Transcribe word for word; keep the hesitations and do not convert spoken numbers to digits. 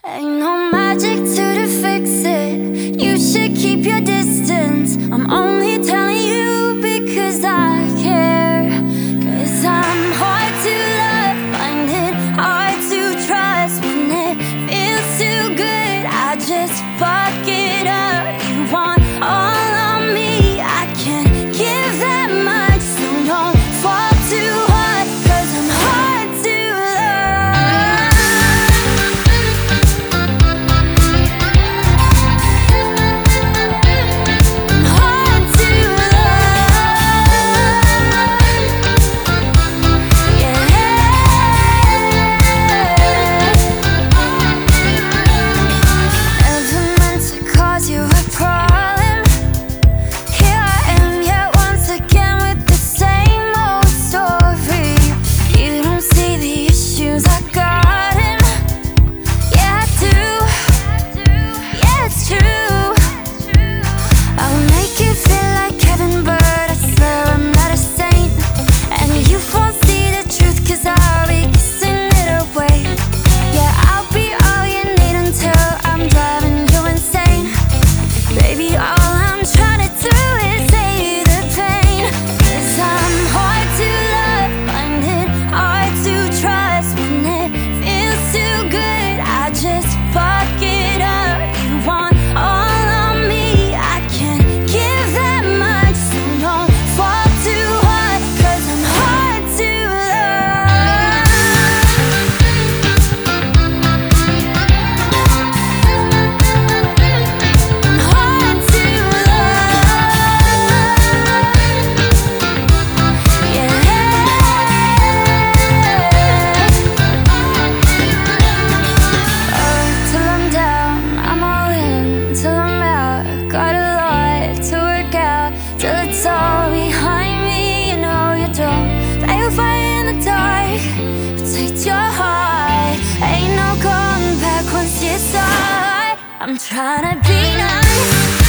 Ain't no magic to to fix it. You should keep your distance. I'm only telling you because I care. Cause I'm hard to love, find it hard to trust. When it feels too good, I just fuck it up. You want all of me, I can't give that much. So don't fall too hard, cause I'm hard to love. I'm hard to love. Yeah. Never meant to cause you a problem. Here I am yet once again with the same old story. You don't see the issues I got in. Yeah, I do. Yeah, it's true. I'll make you feel like Kevin Bird. I swear I'm not a saint. And you won't see the truth, cause I'll be kissing it away. Yeah, I'll be all you need until I'm driving you insane. Baby, all I'm trying to do is save the pain. Cause I'm hard to love, find it hard to trust. When it feels too good, I just fuck it up. You want all of me, I can't give that much. So don't fall too hard, cause I'm hard to love. I'm hard to love. Yeah. Uh, till I'm down, I'm all in. Till I'm out, got a lot to work out. Till it's all behind me, you know you don't play a fire in the dark. Protect your heart, ain't no going back once you start. I'm trying to be nice.